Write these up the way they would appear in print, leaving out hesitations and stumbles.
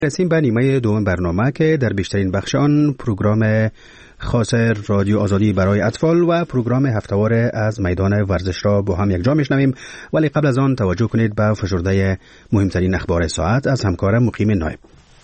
رسیم به نیمه دوم برنامه که در بیشترین بخش آن پروگرام خاص رادیو آزادی برای اطفال و پروگرام هفته‌واره از میدان ورزش را با هم یک جا میشنویم، ولی قبل از آن توجه کنید به فشرده مهمترین اخبار ساعت از همکارم مقیم نایب.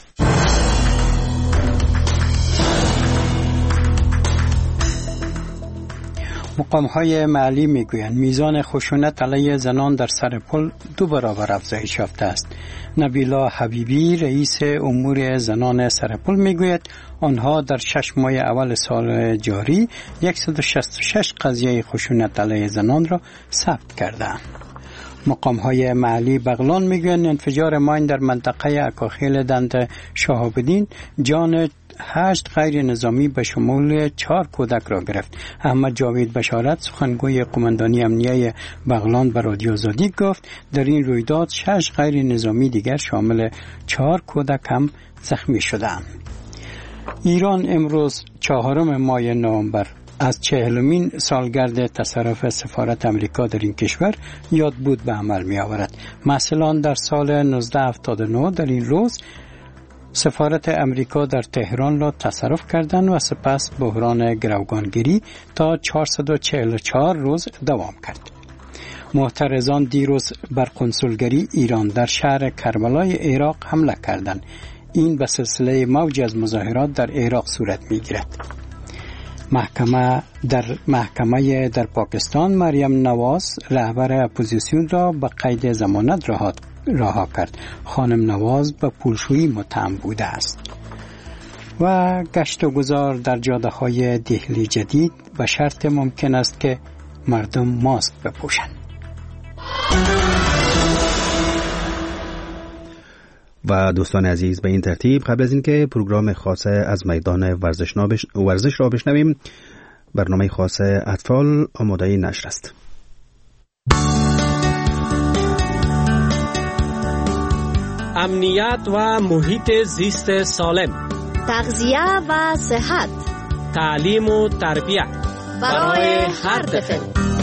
مقام‌های محلی میگویند میزان خشونت علیه زنان در سر پل 2 برابر افزایش یافته است. نبیلا حبیبی رئیس امور زنان سر پل میگوید آنها در 6 ماه اول سال جاری 166 قضیه خشونت علیه زنان را ثبت کردند. مقام‌های محلی بغلان میگویند انفجار ماین در منطقه اکاخیل دند شهاب‌الدین جان 8 غیر نظامی به شمول 4 کودک را گرفت. احمد جاوید بشارت سخنگوی قماندانی امنیه بغلان به رادیو آزادی گفت در این رویداد 6 غیر نظامی دیگر شامل 4 کودک هم زخمی شدند. ایران امروز 4 ماه نوامبر از 40مین سالگرد تصرف سفارت امریکا در این کشور یاد بود به عمل می آورد. مثلا در سال 1979 در این روز سفارت امریکا در تهران را تصرف کردند و سپس بحران گروگانگیری تا 444 روز دوام کرد. معترضان دیروز بر قنصلگری ایران در شهر کربلای عراق حمله کردند. این به سلسله موجی از مظاهرات در عراق صورت می‌گیرد. محکمه در پاکستان مریم نواز رهبر اپوزیسیون را به قید ضمانت رها کرد. خانم نواز به پولشویی متهم بوده است. و گشت و گذار در جاده‌های دهلی جدید به شرط ممکن است که مردم ماسک بپوشند. و دوستان عزیز، به این ترتیب قبل از اینکه پروگرام خاص از میدان ورزش را بشنویم، برنامه خاص اطفال آماده نشر است. امنیت و محیط زیست سالم، تغذیه و صحت، تعلیم و تربیت برای هر طفل.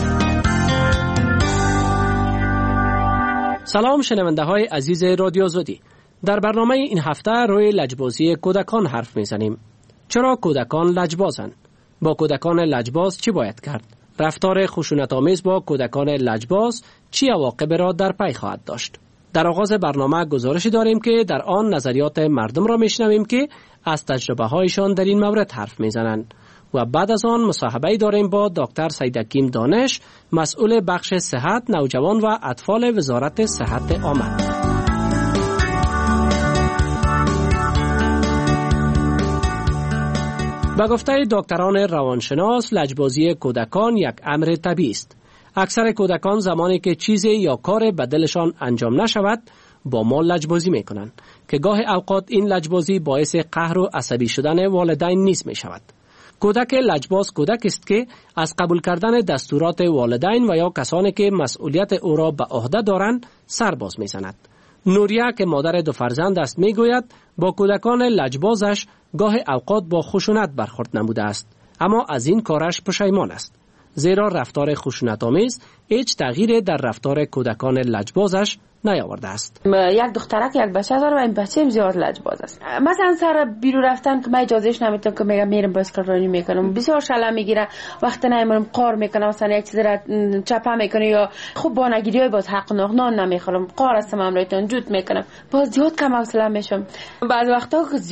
سلام شنونده های عزیز رادیو آزادی. در برنامه این هفته روی لجبازی کودکان حرف میزنیم. چرا کودکان لجبازند؟ با کودکان لجباز چی باید کرد؟ رفتار خشونت‌آمیز با کودکان لجباز چی عواقب را در پی خواهد داشت؟ در آغاز برنامه گزارشی داریم که در آن نظریات مردم را میشنویم که از تجربه هایشان در این مورد حرف میزنند و بعد از آن مصاحبه داریم با دکتر سیدکیم دانش، مسئول بخش صحت نوجوان و اطفال وزارت صحت عامه. به گفته دکتران روانشناس، لجبازی کودکان یک امر طبیعی است. اکثر کودکان زمانی که چیزی یا کار به دلشان انجام نشود با ما لجبازی میکنند که گاه اوقات این لجبازی باعث قهر و عصبی شدن والدین نیز می شود. کودک لجباز کودک است که از قبول کردن دستورات والدین و یا کسانی که مسئولیت او را به عهده دارند سرباز میزند. نوریه که مادر 2 فرزند است میگوید با کودکان لجبازش گاه اوقات با خشونت برخورد نموده است، اما از این کارش پشیمان است، زیرا رفتار خشونت‌آمیز هیچ تغییری در رفتار کودکان لجبازش نیاورده است. یک دخترک یک بچه داره و این بچه هم زیاد لجباز است. مثلا سر بیرون رفتن که من اجازهش نمیدم که میگم میرم بایسکل رانی میکنم، بسیار شلم میگیره، وقتی نمیرم قار میکنم، مثلا یک چیز را چپه میکنه یا خوب بانگیری باز حق نان نمیخورم، قار هستم امرایتون جوت میکنم، باز زیاد کم حوصله میشم. بعضی وقتا که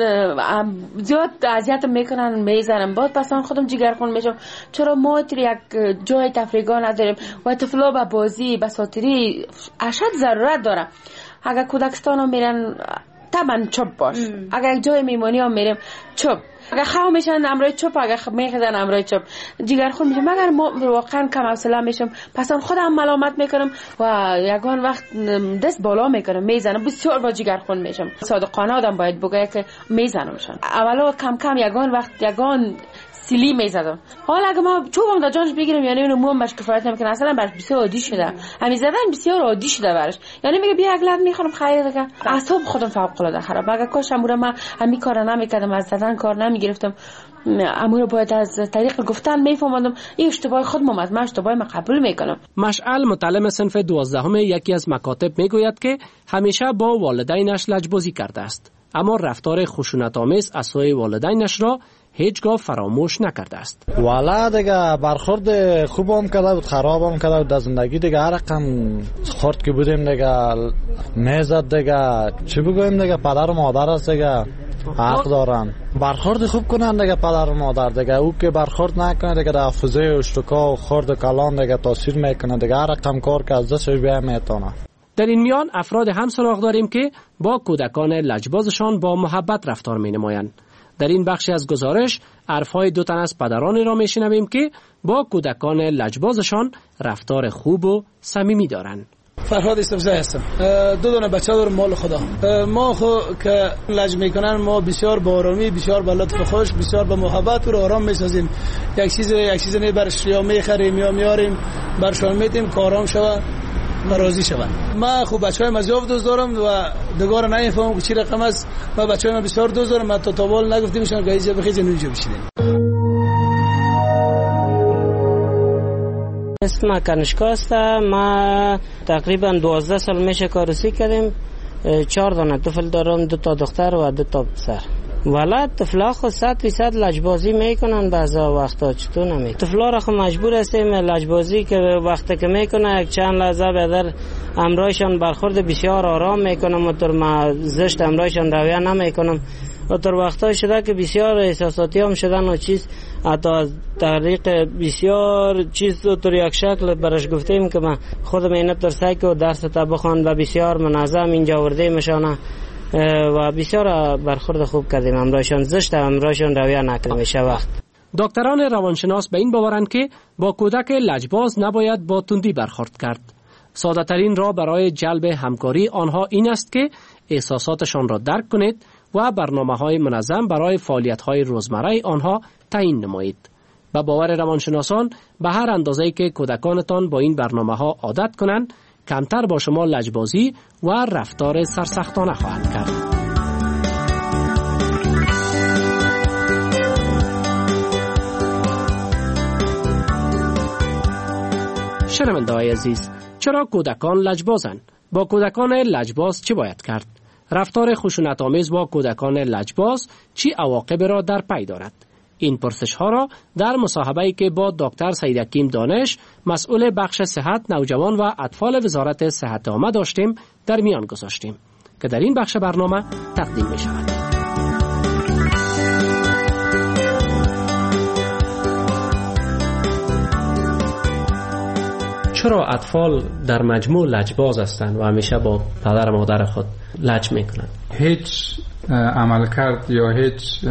زیاد اذیت میکنن میزنم، باز پس خودم جگرخون میشم. چرا ما یک جای تفریحگاه نداریم و طفلا به بازی بساطری اشد ضرورت داره. اگر کودکستان ها میرن طبعا چوب باش، اگر جای میمانی ها میریم چوب، اگر خواه میشن امرای چوب، اگر میخیزن امرای چوب، جگرخون میشم. اگر ما واقعا کم حوصله میشم پس خودم ملامت میکنم و یگان وقت دست بالا میکنم میزنم، بسیار با جگرخون میشم. صادقانه آدم باید بگه که میزنمشان. اولا کم کم یگان وقت یگان سیلی میزدم. حالا اگه ما چوبم در جانش بگیرم یعنی اونو موام باش کفایت نمیکنه، اصلا برش بسیار عادی شده، همین زدن بسیار عادی شده برش. یعنی میگه بیا یک لب میخورم خیلی دیگه اعصاب خودم فوق العاده خراب. اگه کاش امورا من همین کارا نمیکردم، از زدن کار نمیگرفتم، امورا باید از طریق گفتن میفهموندم این اشتباه خودم است، من اشتباه ما قبول میکنم. مشعل متعلم صنف 12 یکی از مکاتب میگوید که همیشه با والدینش لجبازی کرده است. اما رفتار خشونت‌آمیز از سوی والدینش را هیچگاه فراموش نکرده است. والا دیگه برخورد خوب هم کرده بود، خراب هم کرده بود. در زندگی دیگه هر رقم خورد که بودیم دیگه میزد دیگه، چی بگویم دیگه، پدر و مادر است دیگه، حق دارن برخورد خوب کنن دیگه پدر و مادر دیگه. او که برخورد نکنه دیگه در حافظه اشتکا و خورد و کلان دیگه تاثیر میکنه دیگه، هر رقم کار که از دستش بیای میتونه. در این میان افراد هم سراغ داریم که با کودکان لجبازشان با محبت رفتار می نمایند. در این بخشی از گزارش حرفهای 2 تن از پدرانی را میشنویم که با کودکان لجبازشان رفتار خوب و صمیمی دارند. فرهاد استفزای هستم. 2 دانه بچه دارم مال خدا. ما خو که لج میکنن ما بسیار با آرامی، بسیار با لطف خوش، بسیار با محبت و آرام میسازیم. یک چیز نه برش یا میخریم یا میاریم برشان میتیم که آرام شوه و راضی شون. ما خو بچهای مزیاف دوست دارم و دگار نمیفهمم که چی رقم است. ما بچهای ما بسیار دوست دارم، ما تا بال نگفتیمشون که اینجا بخیز اینجا بشینیم. اسم کنشکا است. ما تقریبا 12 سال میشه کارسی کردیم. 4 دانه طفل دارم، 2 تا دختر و 2 تا پسر. والا طفلا خود 100% لجبازی میکنن، بعضا وقتا چطور نمیکنن. طفلا را خود مجبور هستیم لجبازی که وقتی که میکنه یک چند لحظه بعد امرایشان برخورد بسیار آرام میکنم، مطور ما زشت امرایشان رویه نمیکنم. و در وقتای شده که بسیار احساساتی هم شدن و چیز، حتی از طریق بسیار چیز در یک شکل برش گفتیم که من خودم اینه در سعی که درس تا بخوان و بسیار منظم اینجا ورده میشانه و بسیار برخورد خوب کردیم. امرایشان زشت امرایشان رویه نکردیم میشه وقت. دکتران روانشناس به این باورند که با کودک لجباز نباید با تندی برخورد کرد. ساده ترین راه برای جلب همکاری آنها این است که احساساتشان را درک کنید و برنامه‌های منظم برای فعالیت‌های روزمره آنها تعیین نمایید. با باور روانشناسان به هر اندازه‌ای که کودکانتان با این برنامه‌ها عادت کنند، کمتر با شما لجبازی و رفتار سرسختانه خواهند کرد. شنونده‌های عزیز، چرا کودکان لجبازند؟ با کودکان لجباز چه باید کرد؟ رفتار خشونت‌آمیز با کودکان لجباز چی عواقب را در پی دارد؟ این پرسش ها را در مصاحبه‌ای که با دکتر سید حکیم دانش، مسئول بخش صحت نوجوان و اطفال وزارت صحت عامه داشتیم در میان گذاشتیم که در این بخش برنامه تقدیم می شود. چرا اطفال در مجموع لجباز هستند و همیشه با پدر و مادر خود لج میکنند؟ هیچ عملکرد یا هیچ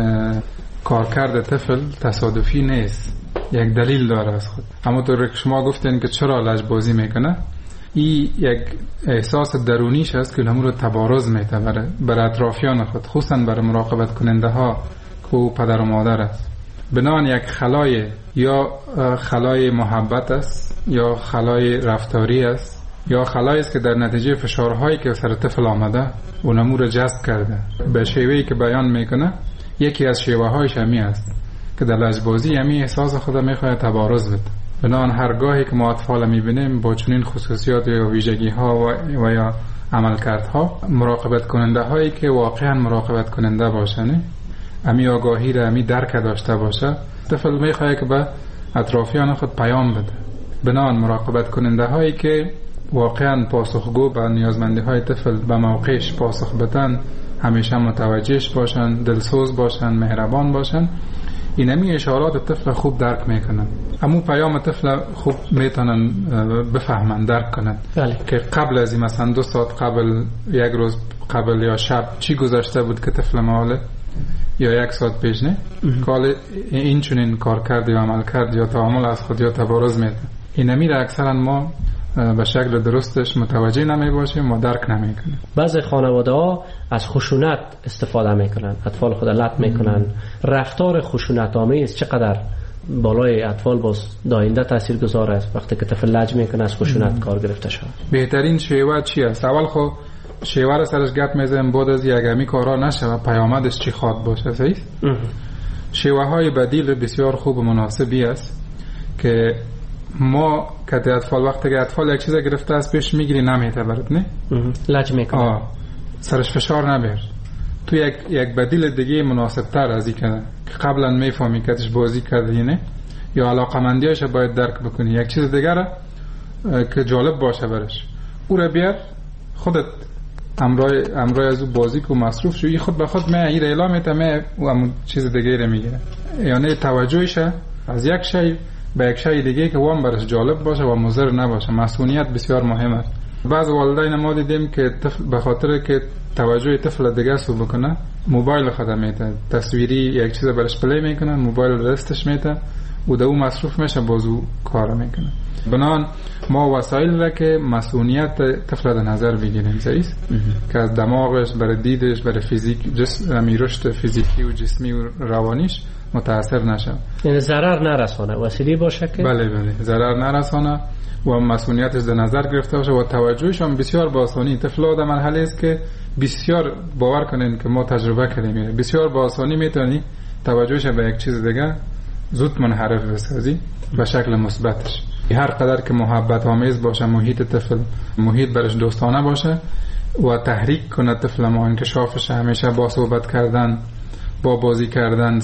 کارکرد طفل تصادفی نیست، یک دلیل داره از خود. اما طور که شما گفتین که چرا لجبازی میکنه، این یک احساس درونیش است که همون رو تبارز میته برای اطرافیان خود، خصوصا برای مراقبت کننده ها که او پدر و مادر است. بنان یک خلای یا خلای محبت است یا خلای رفتاری است یا خلایی است که در نتیجه فشارهایی که سر طفل آمده و نمو رو جذب کرده به شیوهی که بیان میکنه. یکی از شیوه هایش همی است که در لجبازی همی احساس خود میخواد تبارز بده. بنان هرگاهی که ما اطفال میبینیم با چنین خصوصیات یا ویژگی ها و یا عملکردها، مراقبت کننده هایی که واقعا مراقبت کننده باشن، امی آگاهی را امی درک داشته باشه، طفل میخواد که به اطرافیان خود پیام بده. بنان مراقبت کننده هایی که واقعا پاسخگو به نیازمندی های طفل به موقعش پاسخ بدن، همیشه متوجهش باشن، دلسوز باشن، مهربان باشن، اینمی اشارات طفل خوب درک میکنن. همون پیام طفل خوب میتونن بفهمن، درک کنن. که قبل از این مثلا 2 ساعت قبل، 1 روز قبل یا شب چی گذشته بود که طفل ماله، یا 1 ساعت پیش نه که این چنین کار کرد یا عمل کرد یا تعامل از خود یا تبارز میده. اینمی را اکثرا ما به شکل درستش متوجه نمی باشیم و درک نمی کنیم. بعضی خانواده ها از خشونت استفاده میکنن، اطفال خود لط میکنن. رفتار خشونت آمیز چقدر بالای اطفال باز داینده تاثیر گذار است وقتی که طفل لج میکنه از خشونت کار گرفته شود؟ بهترین شیوه چی است؟ اول خب شیوه را سرش گپ میزنیم، بعد از یگمی کارا نشه و پیامدش چی خواد باشه. صحیح؟ شیوه های بدیل بسیار خوب و مناسبی است که ما که اطفال وقتی که اطفال یک چیز گرفته است پیش میگیری نمیته برد، نه؟ لج میکنه، سرش فشار نبیر، تو یک بدیل دیگه مناسب تر از این که قبلا میفهمی کتش بازی کرده نه یا علاقمندیاش باید درک بکنی. یک چیز دیگر که جالب باشه برش او را بیار خودت امرای از او بازی که مصروف شو خود به خود من این اعلام میتم او همون چیز دیگه را میگیره. یعنی توجهش از یک شی به یک شی دیگه که وام برش جالب باشه و مضر نباشه. مسئولیت بسیار مهمه. بعض والدین ما دیدیم که به خاطر که توجه طفل دیگه سو بکنه موبایل خدا میته تصویری یک چیز برش پلی میکنه موبایل دستش میته و دو مصروف میشه بازو کار میکنه. بنان ما وسایل را که مسئولیت طفل در نظر بگیریم که از دماغش برای دیدش برای فیزیک رشد فیزیکی و جسمی و روانیش متاثر نشه. یعنی ضرر نرسانه وسیله باشه که بله ضرر نرسانه و مسئولیتش در نظر گرفته باشه و توجهش هم بسیار با آسانی. طفل در مرحله است که بسیار باور کنین که ما تجربه کردیم بسیار با آسانی میتونی توجهش به یک چیز دیگه زود منحرف بسازی به شکل مثبتش. هر قدر که محبت آمیز باشه محیط طفل محیط برش دوستانه باشه و تحریک کنه طفل ما انکشافش همیشه با صحبت کردن با بازی کردن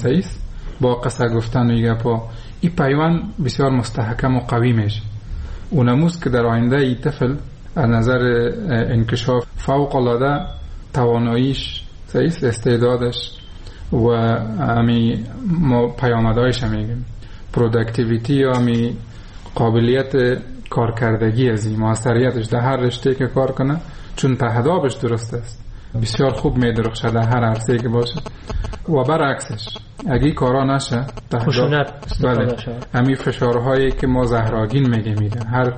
با قصه گفتن و گپا این پیوند بسیار مستحکم و قوی میشه. اون نموز که در آینده این طفل از نظر انکشاف فوق العاده تواناییش استعدادش و امی ما پیامدهایش میگیم پروداکتیویتی یا امی قابلیت کارکردگی از این موثریتش در هر رشته که کار کنه چون تهدابش درست است بسیار خوب میدرخشه در هر عرصه که باشه. و برعکسش اگه کارا نشه خشونت امی فشارهایی که ما زهراگین میگیم هر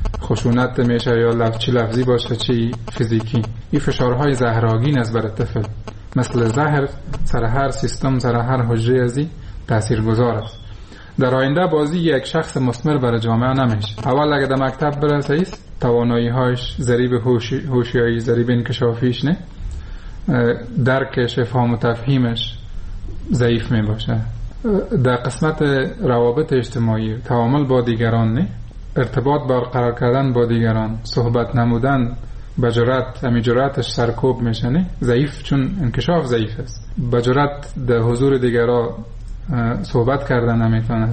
خشونت میشه یا چی لفظی باشه چی فیزیکی این فشارهای زهراگین است برای طفل مثل زهر سر هر سیستم سر هر حجره ازی تاثیرگذار است. در آینده بازی یک شخص مثمر برای جامعه نمیشه. اول اگه در مکتب بره توانایی هاش ضریب هوشیاری ضریب انکشافیش نه درکش فهم و تفهیمش ضعیف می باشه. در قسمت روابط اجتماعی تعامل با دیگران نه ارتباط برقرار کردن با دیگران صحبت نمودن به جرأت امی جرأتش سرکوب میشه نه ضعیف چون انکشاف ضعیف است. به جرأت در حضور دیگران صحبت کردن نمیتونه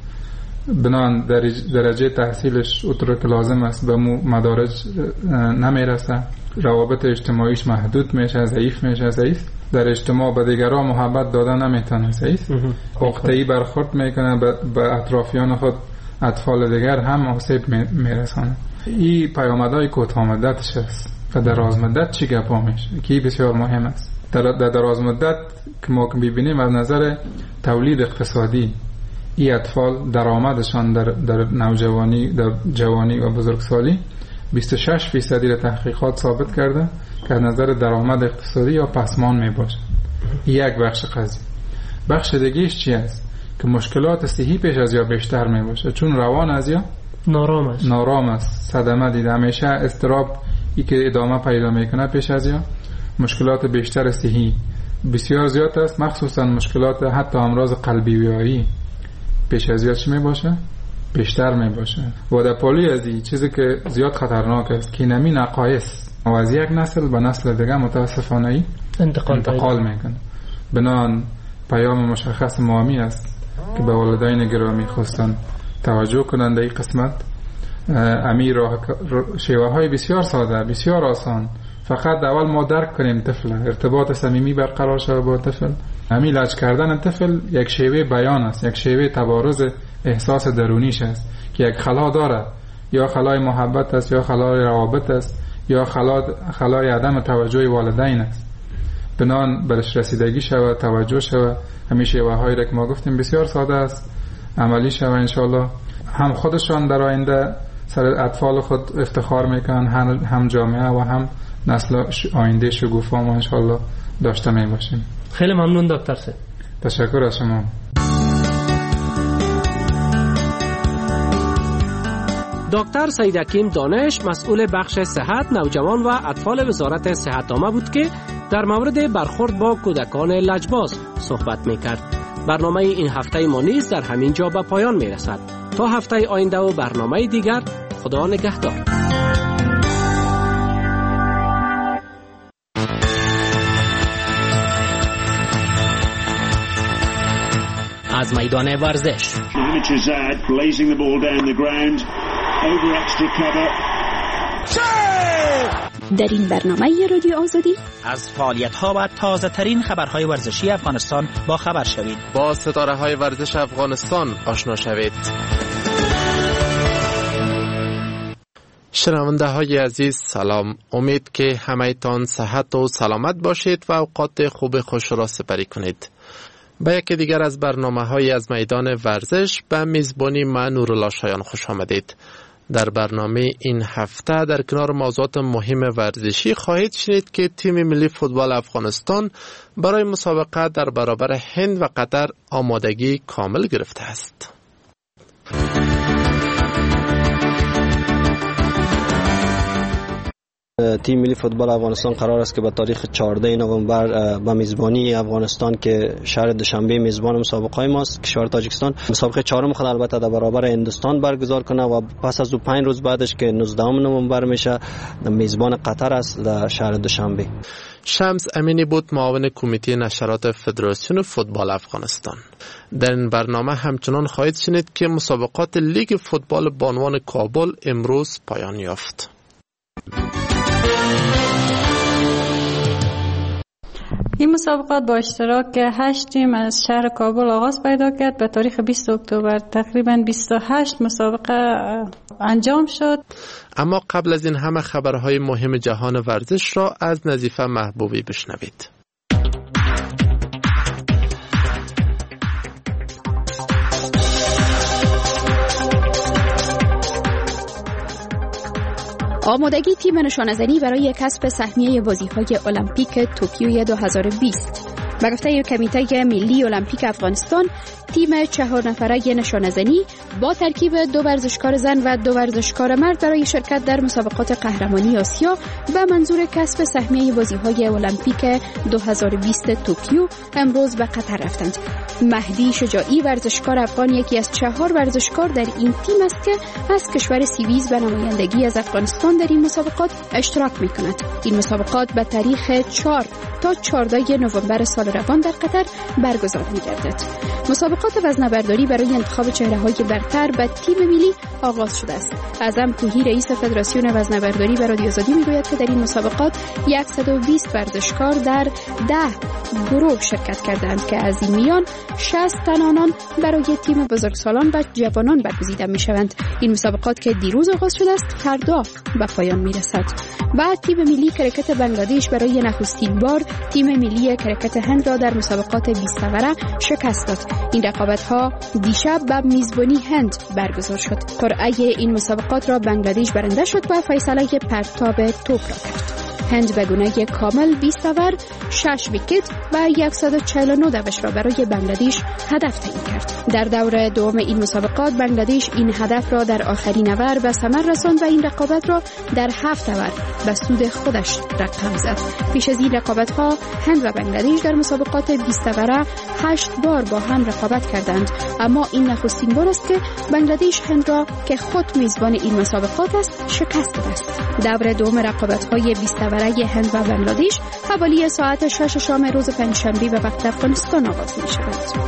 بنان درجه تحصیلش اونطور که لازم است به مدارج نمیرسه روابط اجتماعیش محدود میشه ضعیف در اجتماع به دیگران محبت دادن نمیتونه عقده‌ای برخورد میکنه به اطرافیان خود اطفال دیگر هم آسیب میرسانه. این پیامدهای کوتاه مدتش است و دراز مدت چی گپا میشه که بسیار مهم است. در دراز مدت که ما ببینیم از نظر تولید اقتصادی این اطفال درآمدشان در نوجوانی در جوانی و بزرگسالی 26% را تحقیقات ثابت کرده که از نظر درآمد اقتصادی یا پسمان می باشه. یک بخش قضیه. بخش دیگهش چی است که مشکلات صحی پیش از یا بیشتر می باشه چون روان از یا نارام است صدمه دیده همیشه اضطراب ای که ادامه پیدا میکنه پیش از یا مشکلات بیشتر صحی بسیار زیاد است مخصوصا مشکلات حتی امراض قلبی ویایی پیش از یا چی می باشه بیشتر می باشه. و در پالی از این چیزی که زیاد خطرناک است که نمی نقایص و از یک نسل به نسل دیگه متاسفانه ای انتقال میکنه. بنان پیام مشخص مهمی است که به والدین گرامی خواستن توجه کنند این قسمت. امیر شیوه های بسیار ساده بسیار آسان فقط اول ما درک کنیم طفل ارتباط صمیمی برقرار شود با طفل. همین لج کردن طفل یک شیوه بیان است یک شیوه تبارز احساس درونیش است که یک خلا داره یا خلای محبت است یا خلای روابط است یا خلای عدم توجه والدین است. بنان برش رسیدگی شود توجه شود همین شیوه هایی را که ما گفتیم بسیار ساده است عملی شود انشالله هم خودشان در آینده سر اطفال خود افتخار میکنن هم جامعه و هم نسل آینده شگوفا ما انشالله داشته می باشیم. خیلی ممنون دکتر سید. تشکر از شما. دکتر سید حکیم دانش مسئول بخش صحت نوجوان و اطفال وزارت صحت عامه بود که در مورد برخورد با کودکان لجباز صحبت میکرد. برنامه این هفته ما نیز در همین جا به پایان میرسد. تا هفته آینده و برنامه دیگر خدا نگهدار. از میدان ورزش. در این برنامه رادیو آزادی از فعالیت‌ها و تازه‌ترین خبرهای ورزشی افغانستان با خبر شوید. با ستاره‌های ورزش افغانستان آشنا شوید. شنونده های عزیز سلام. امید که همه‌تان صحت و سلامت باشید و اوقات خوب خوش را سپری کنید. به یکی دیگر از برنامه‌های از میدان ورزش به میزبانی من نورالله شایان خوش آمدید. در برنامه این هفته در کنار موضوعات مهم ورزشی خواهید شنید که تیم ملی فوتبال افغانستان برای مسابقه در برابر هند و قطر آمادگی کامل گرفته است. تیم ملی فوتبال افغانستان قرار است که به تاریخ 14 نوامبر به میزبانی افغانستان که شهر دوشنبه میزبان مسابقه ماست کشور تاجیکستان مسابقه چهارم خود البته در برابر هندوستان برگزار کنه و پس از 5 روز بعدش که 19 نوامبر میشه میزبان قطر است در شهر دوشنبه. شمس امینی بود معاون کمیته نشرات فدراسیون فوتبال افغانستان. در این برنامه همچنان خواهید شنید که مسابقات لیگ فوتبال بانوان کابل امروز پایان یافت. این مسابقات با اشتراک 8 تیم از شهر کابل آغاز پیدا کرد. به تاریخ 20 اکتبر تقریباً 28 مسابقه انجام شد. اما قبل از این همه خبرهای مهم جهان ورزش را از نظیفه محبوبی بشنوید. آمادگی تیم نشانه‌زنی برای کسب سهمیه بازی‌های المپیک توکیو 2020. به گفته کمیته ملی المپیک افغانستان، تیم 4 نفره نشانه‌زنی با ترکیب 2 ورزشکار زن و 2 ورزشکار مرد برای شرکت در مسابقات قهرمانی آسیا به منظور کسب سهمیه بازی‌های المپیک 2020 توکیو امروز به قطر رفتند. مهدی شجاعی ورزشکار افغان یکی از 4 ورزشکار در این تیم است که از کشور سوئیس به نمایندگی از افغانستان در این مسابقات اشتراک می‌کند. این مسابقات به تاریخ 4 تا 14 نوامبر سال روان در قطر برگزار می‌گردد. مسابقات وزنه‌برداری برای انتخاب چهره‌های برتر به تیم ملی آغاز شده است. اعظم کوهی رئیس فدراسیون وزنه‌برداری به رادیو آزادی می‌گوید که در این مسابقات 120 ورزشکار در 10 گروه شرکت کردند که از این میان 60 تن آنان برای تیم بزرگسالان و جوانان برگزیده می‌شوند. این مسابقات که دیروز آغاز شده است فردا به پایان می‌رسد. بعد تیم ملی کرکت بنگلادش برای نخستین بار تیم ملی کرکت هند را در مسابقات 20 نفره شکست داد. این رقابت‌ها دیشب به میزبانی هند برگزار شد. قرعه این مسابقات را بنگلادش برنده شد و فیصله پرتاب توپ را کرد. هند به گونه کامل 20 اوور 6 ویکت و 149 دوش را برای بنگلادش هدف تعیین کرد. در دور دوم این مسابقات بنگلادش این هدف را در آخرین اوور به ثمر رساند و این رقابت را در 7 اوور به سود خودش رقم زد. پیش از این رقابت‌ها هند و بنگلادش در مسابقات 20 اوره 8 بار با هم رقابت کردند، اما این نخستین بار است که بنگلادش هند را که خود میزبان این مسابقات است شکست داده است. دور دوم رقابت‌های 20 اوره هند و بنگلادش حوالی ساعت 6 شام روز پنجشنبه به وقت افغانستان آغاز می‌شود.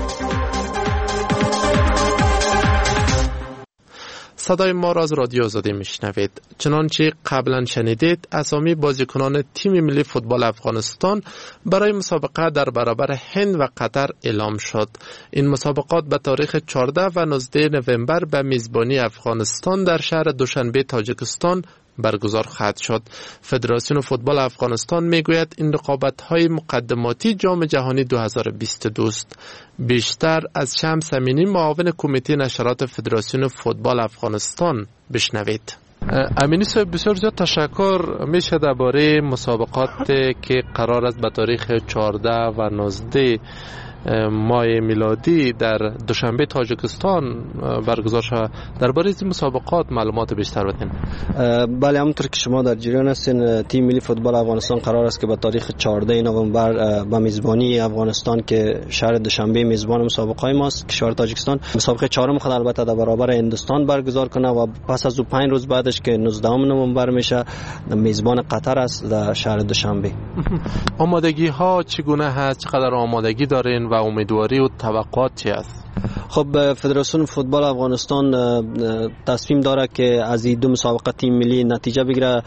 صدای ما را از رادیو آزادی میشنوید. چنانچه قبلا شنیدید اسامی بازیکنان تیم ملی فوتبال افغانستان برای مسابقه در برابر هند و قطر اعلام شد. این مسابقات به تاریخ 14 و 19 نوامبر به میزبانی افغانستان در شهر دوشنبه تاجیکستان برگزار خواهد شد. فدراسیون فوتبال افغانستان میگوید این رقابت‌های مقدماتی جام جهانی 2022 است. بیشتر از شمس امینی معاون کمیته نشرات فدراسیون فوتبال افغانستان بشنوید. امینی صاحب بسیار زیاد تشکر. میشه درباره مسابقات که قرار است به تاریخ 14 و 19 ماه میلادی در دوشنبه تاجیکستان برگزار شود، درباره این مسابقات معلومات بیشتر بدین. بله، همونطور که شما در جریان هستین تیم ملی فوتبال افغانستان قرار است که به تاریخ 14 نوامبر به میزبانی افغانستان که شهر دوشنبه میزبان مسابقه ماست کشور تاجیکستان مسابقه چهارم خود البته در برابر هندوستان برگزار کنه و پس از 5 روز بعدش که 19 نوامبر میشه میزبان قطر است در شهر دوشنبه. آمادگی ها چگونه هست؟ چقدر آمادگی دارین و امیدواری و توقعات چی است؟ خب فدراسیون فوتبال افغانستان تصمیم داره که از این دو مسابقه تیم ملی نتیجه بگیره.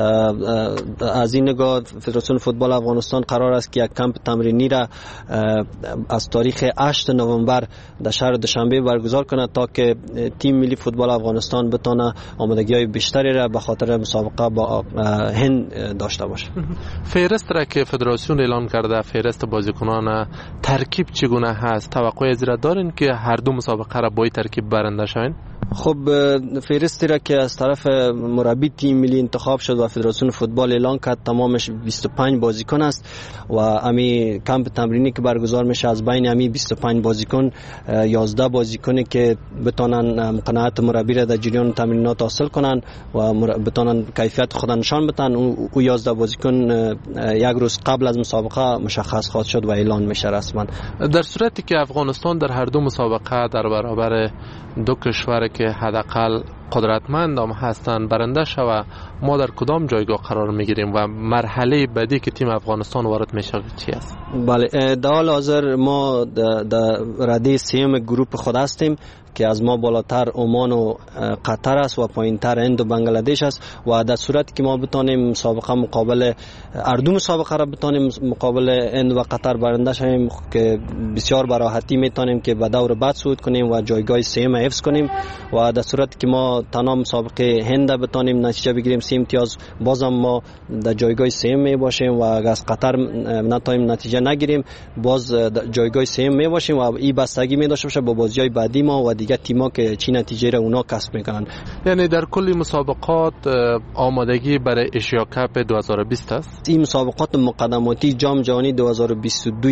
از این نگاه فدراسیون فوتبال افغانستان قرار است که یک کمپ تمرینی را از تاریخ 8 نوامبر در شهر دوشنبه برگزار کنه تا که تیم ملی فوتبال افغانستان بتونه آمادگی‌های بیشتری را به خاطر مسابقه با هند داشته باشه. فهرست را که فدراسیون اعلان کرده، فهرست بازیکنان ترکیب چگونه هست؟ توقع از را دارین که هر دو مسابقه را با این ترکیب برنده شوین؟ خب فهرستی را که از طرف مربی تیم ملی انتخاب شد و فدراسیون فوتبال اعلان کرد تمامش 25 بازیکن است و امی کمپ تمرینی که برگزار میشه از بین امی 25 بازیکن 11 بازیکنی که بتونن قناعت مربی را در جریان تمرینات حاصل کنن و بتونن کیفیت خود نشان بدن. او 11 بازیکن یک روز قبل از مسابقه مشخص خواهد شد و اعلان میشه رسما. در صورتی که افغانستان در هر دو مسابقه در برابر دو کشور که حداقل قدرتمند هم هستند برنده شوه، ما در کدام جایگاه قرار میگیریم و مرحله بعدی که تیم افغانستان وارد میشه چی است؟ بله، در حال حاضر ما در رده سیم گروپ خود هستیم که از ما بالاتر عمان و قطر است و پایینتر هند و بنگلادش است و در صورتی که ما بتانیم مسابقه مقابل هر دو مسابقه را بتانیم مقابل هند و قطر برنده شویم که بسیار براحتی میتونیم که به دور بعد صعود کنیم و جایگاه سیم حفظ کنیم و در صورتی که ما تنها مسابقه هند بتانیم نتیجه بگیریم 3 امتیاز، بازم ما در جایگاه سیم می باشیم و اگر از قطر نتونیم نتیجه نگیریم باز جایگاه سیم می باشیم و این بستگی می داشته باشه با بازی‌های بعدی ما و دیگه تیم‌ها که چی نتیجه را اونا کسب میکنن. یعنی در کل مسابقات آمادگی برای ایشیا کاپ 2020 است. این مسابقات مقدماتی جام جهانی 2022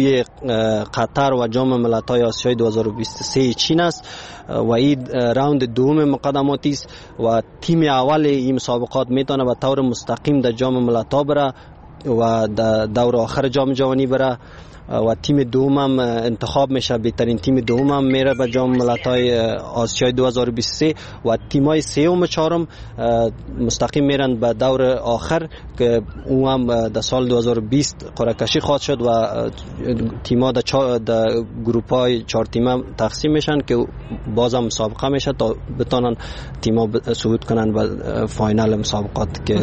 قطر و جام ملت‌های آسیایی 2023 چین است و این راوند دوم مقدماتی است و تیم اول این مسابقات میتونه به طور مستقیم در جام ملت‌ها بره و در دور آخر جام جهانی بره و تیم دوم هم انتخاب میشه، بهترین تیم دوم هم میره به جام ملت‌های آسیای 2023 و تیم‌های سوم و چهارم مستقیم میرن به دور آخر که اون هم در سال 2020 قرعه کشی خواهد شد و تیم‌ها در گروپ‌های 4 تیمه تقسیم میشن که بازم مسابقه میشه تا بتونن تیم‌ها صعود کنن به فاینال مسابقات که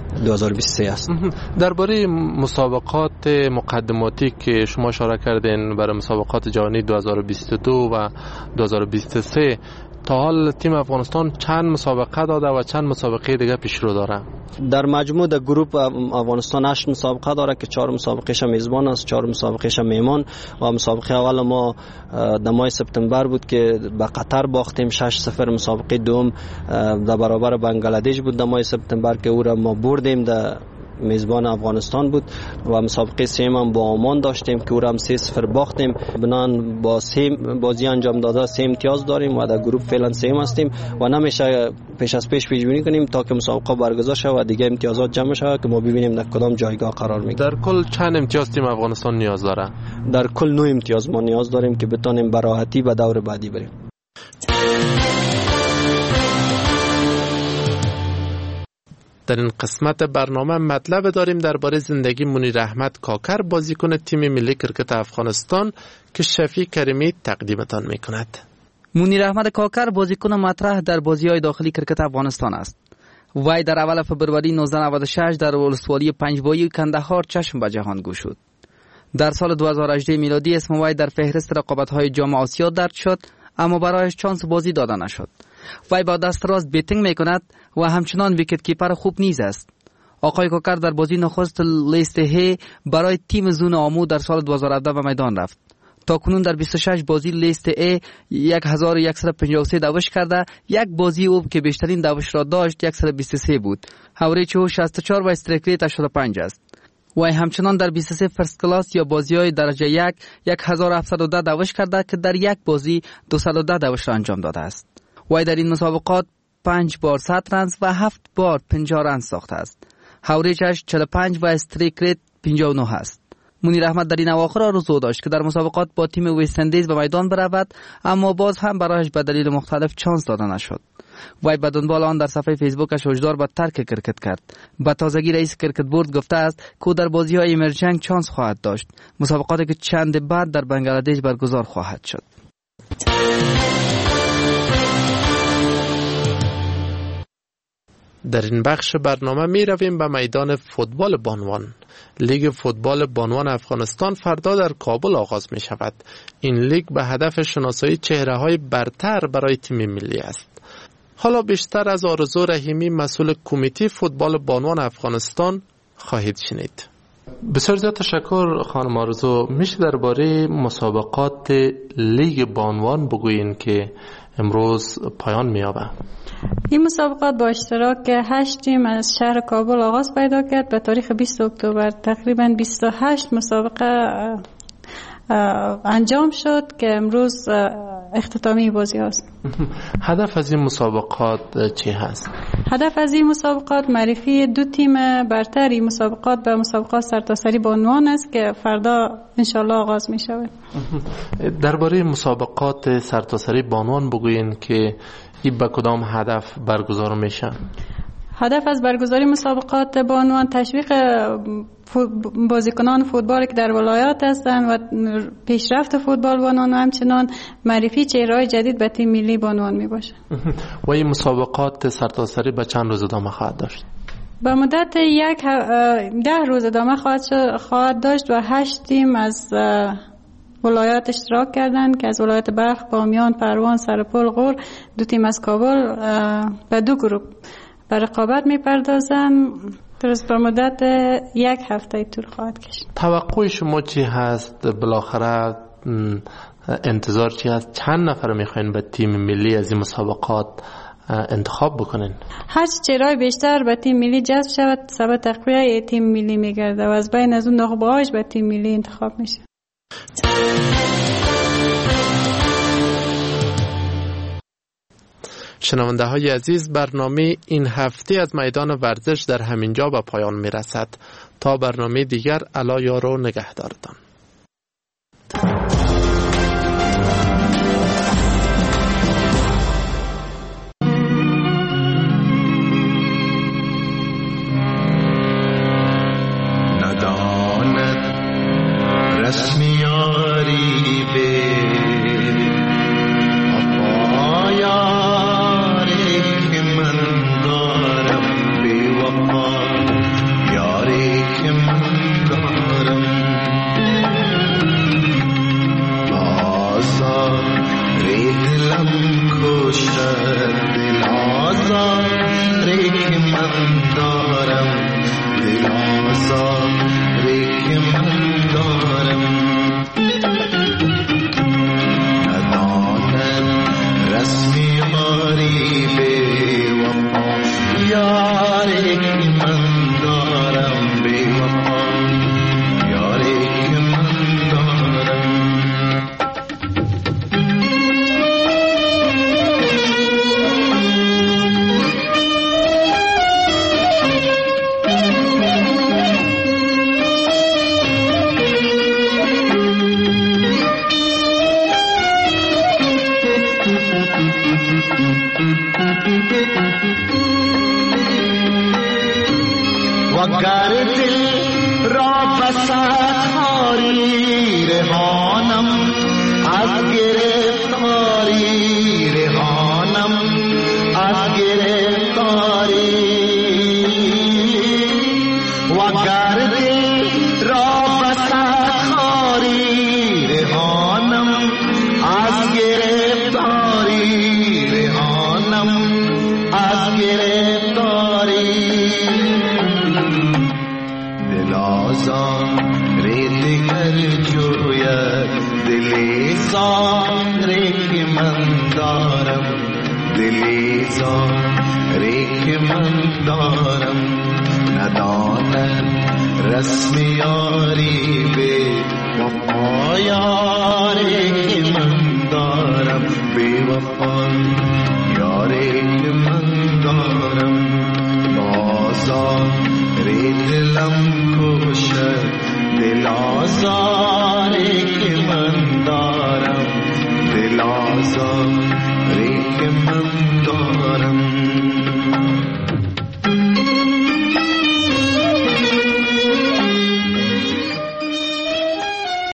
2023 است. درباره مسابقات مقدماتی که شما اشاره کردین برای مسابقات جهانی 2022 و 2023 تا حال تیم افغانستان چند مسابقه داده و چند مسابقه دیگه پیشرو داره؟ در مجموع در گروپ افغانستان 8 مسابقه داره که 4 مسابقهش میزبان است، 4 مسابقهش میهمان و مسابقه اول ما در ماه سپتامبر بود که به قطر باختیم 6-0. مسابقه دوم در برابر بنگلادش بود در ماه سپتامبر که او را ما بردیم، در میزبان افغانستان بود و مسابقه سیم هم با عمان داشتیم که او را هم 3-0 باختیم. بنان با سیم بازی انجام داده 3 امتیاز داریم و در گروپ فعلا سیم هستیم و نمیشه پیش از پیش پیش بینی کنیم تا که مسابقه برگزار شود و دیگه امتیازات جمع شود که ما ببینیم در کدام جایگاه قرار میگیریم. در کل چند امتیاز تیم افغانستان نیاز داره؟ در کل 9 امتیاز ما نیاز داریم که بتونیم به راحتی به دور بعدی بریم. در این قسمت برنامه مطلب داریم درباره زندگی منیر احمد کاکر، بازیکن تیم ملی کرکت افغانستان که شفیع کریمی تقدیمتان میکند. منیر احمد کاکر بازیکن مطرح در بازی‌های داخلی کرکت افغانستان است. وی در اول فبروری 1996 در ولسوالی پنجبایی کندهار چشم به جهان گشود. در سال 2018 میلادی اسم وی در فهرست رقابت‌های جام آسیا درج شد، اما برایش چانس بازی داده نشد. وی با دست راست بیتینگ میکند و همچنان ویکت کیپر خوب نیز است. آقای کاکر در بازی نخست لیست ه برای تیم زون آمو در سال 2017 به میدان رفت. تا کنون در 26 بازی لیست ا 1153 دوش کرده، یک بازی او که بیشترین دوش را داشت 123 بود. اوریج او 64 و استریک ریت 85 است. وی همچنان در 23 فرست کلاس یا بازی‌های درجه 1 1710 دوش کرده که در یک بازی 210 دوش را انجام داده است. وی در این مسابقات 5 بار 100 رنز و 7 بار 50 رنز ساخته است. اوریجش 45 و استریک ریت 59 است. منیر احمد در این اواخر آرزو داشت که در مسابقات با تیم وست اندیز به میدان برود، اما باز هم برایش به دلیل مختلف چانس داده نشد. وی به دنبال آن در صفحه فیسبوکش هشدار به ترک کرکت کرد. به تازگی رئیس کرکت بورد گفته است که در بازی‌های ایمرجنگ چانس خواهد داشت، مسابقاتی که چند بعد در بنگلادش برگزار خواهد شد. در این بخش برنامه می رویم به میدان فوتبال بانوان. لیگ فوتبال بانوان افغانستان فردا در کابل آغاز می شود. این لیگ به هدف شناسایی چهره های برتر برای تیم ملی است. حالا بیشتر از آرزو رحیمی مسئول کمیته فوتبال بانوان افغانستان خواهید شنید. بسیار زیاد تشکر خانم آرزو. میشه درباره مسابقات لیگ بانوان بگویین که امروز پایان می‌یابد؟ این مسابقات با اشتراک 8 تیم از شهر کابل آغاز پیدا کرد. به تاریخ 20 اکتبر تقریباً 28 مسابقه انجام شد که امروز اختتامی بازی هست. هدف از این مسابقات چی هست؟ هدف از این مسابقات معرفی 2 تیم برتر. این مسابقات به مسابقات سرتاسری بانوان است که فردا انشالله آغاز می شود. درباره مسابقات سرتاسری بانوان بگوین که این به کدام هدف برگزار میشه؟ هدف از برگزاری مسابقات بانوان تشویق بازیکنان فوتبال که در ولایات هستند و پیشرفت فوتبال بانوان و همچنان معرفی چهره‌های جدید به تیم ملی بانوان می باشه. و این مسابقات سرتاسری به چند روز ادامه خواهد داشت؟ به مدت 10 روز ادامه خواهد داشت و 8 تیم از ولایات اشتراک کردند که از ولایت بلخ، بامیان، پروان، سرپل، غور، 2 تیم از کابل به 2 گروه به رقابت میپردازن. درست به مدت 1 هفته طول خواهد کشید. توقع شما چی هست؟ بالاخره انتظار چی هست؟ چند نفر میخواین به تیم ملی از این مسابقات انتخاب بکنین؟ هر چهره‌ای بیشتر به تیم ملی جذب شود سبب تقویت تیم ملی میگرده و از بین از اون نخبه‌هاش به تیم ملی انتخاب میشه. شنونده های عزیز، برنامه این هفته از میدان ورزش در همینجا به پایان می رسد. تا برنامه دیگر، الا یار و نگهدارتان. نداند رسمیاری به وگر دل را بسد خاری رهانم از گرفتاری رهانم از گرفتاری وگر دل را بسد خاری رهانم از گرفتاری رهانم از گرفتاری دلی زاری که من دارم دلی زاری که من دارم ندانم رسم یاری به وفا یاری که من دارم به وفا یاری که من دارم بازاری دلم کشد دل آزاری که من دارم دل آزاری